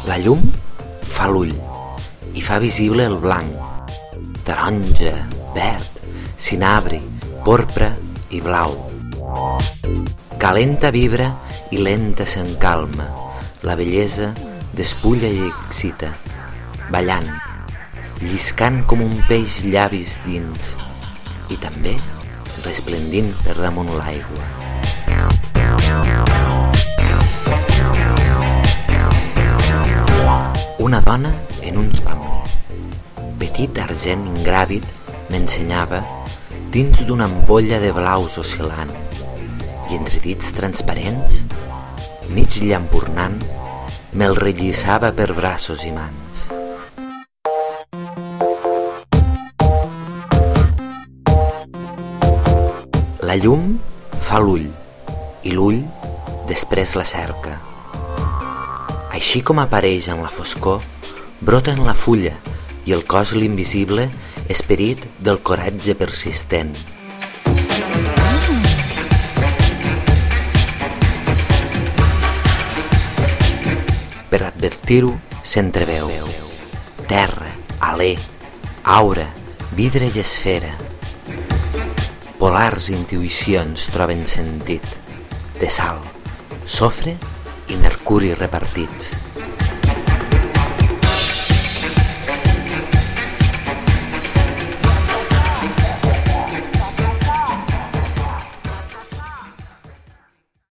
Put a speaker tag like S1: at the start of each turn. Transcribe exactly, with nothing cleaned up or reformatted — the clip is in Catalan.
S1: La llum fa l'ull i fa visible el blanc, taronja, verd, cinabri, porpra i blau. Calenta vibra i lenta s'encalma, la bellesa despulla i excita, ballant, lliscant com un peix llavis dins i també resplendint per damunt l'aigua. Una dona en un somni, petit argent ingràvid, m'ensenyava dins d'una ampolla de blaus oscil·lant i entre dits transparents, mig llampurnant, me'l rellisava per braços i mans. La llum fa l'ull i l'ull després la cerca. Així com apareix en la foscor, brota en la fulla i el cos l'invisible esperit del coratge persistent. Per advertir-ho s'entreveu. Terra, alè, aura, vidre i esfera. Polars intuïcions troben sentit, de sal, sofre i mercuri repartits.